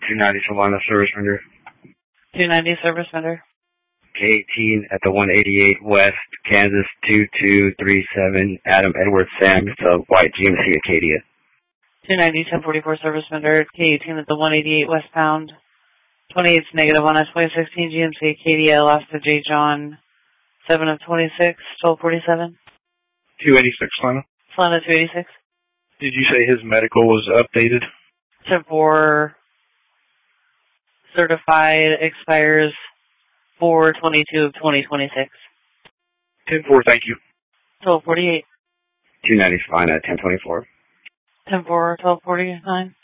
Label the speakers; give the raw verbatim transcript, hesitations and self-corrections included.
Speaker 1: two ninety Solana service vendor.
Speaker 2: two ninety service vendor.
Speaker 1: K eighteen at the one eighty-eight West, Kansas two two three seven, Adam Edward Sam. It's a white G M C Acadia.
Speaker 2: two ninety ten forty-four service vendor. K eighteen at the one eighty-eight westbound. twenty-eight negative on S twenty sixteen G M C Acadia, Alaska J. John. seven of twenty-six, twelve forty-seven.
Speaker 3: two eighty-six Solana.
Speaker 2: Solana two eighty-six.
Speaker 3: Did you say his medical was updated?
Speaker 2: ten four certified expires four twenty-two of twenty twenty-six.
Speaker 3: ten four, thank you.
Speaker 2: twelve forty-eight.
Speaker 1: two ninety Solana, ten twenty-four.
Speaker 2: ten four, twelve forty-nine.